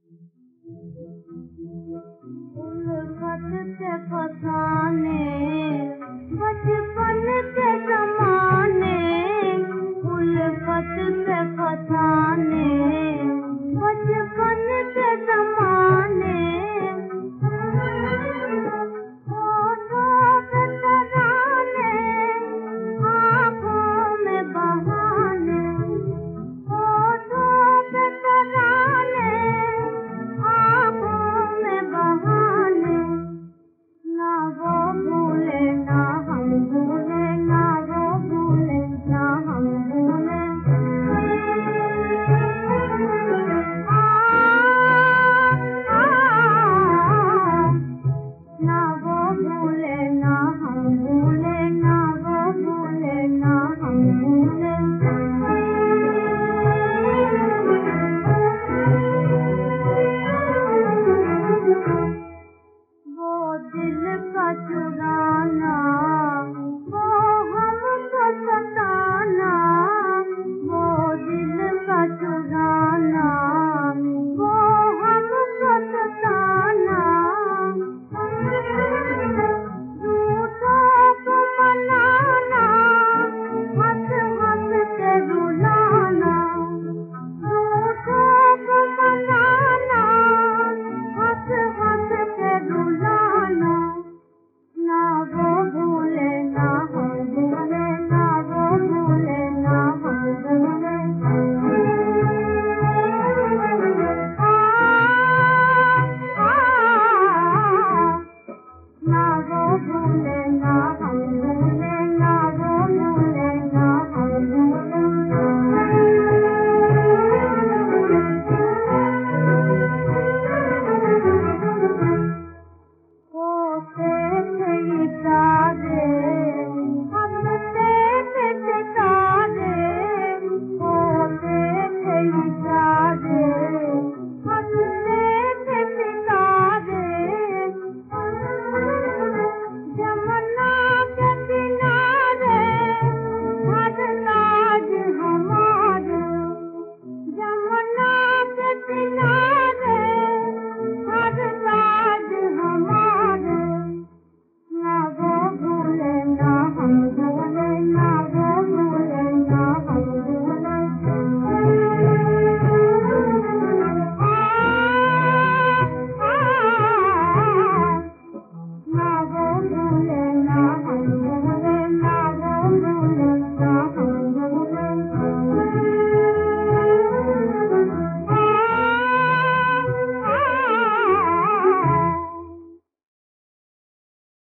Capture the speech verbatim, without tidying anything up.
उल्फत के फसाने बचपन के ज़माने, उल्फत के फसाने बचपन के ज़माने, होठों पे तराने आँखों में बहाने, होठों पे तराने आँखों में बहाने, ना वो भूले ना हम भूले, ना वो भूले ना हम भूले। आ, आ, ना वो भूले ना हम भूले, ना वो भूले ना हम भूले। वो दिल का चुराना, वो हमको सताना, वो दिल का चुराना, वो हमको सताना, झूठों को मनाना, हंस हंस के रुलाना, झूठों को मनाना, हंस हंस के रुलाना, ना वो भूले ना हम भूले, ना वो भूले ना हम भूले। आ, आ, ना वो भूले ना हम भूले, ना वो भूले ना हम भूले। होते थे इशारे हंसते थे सितारे, होते थे इशारे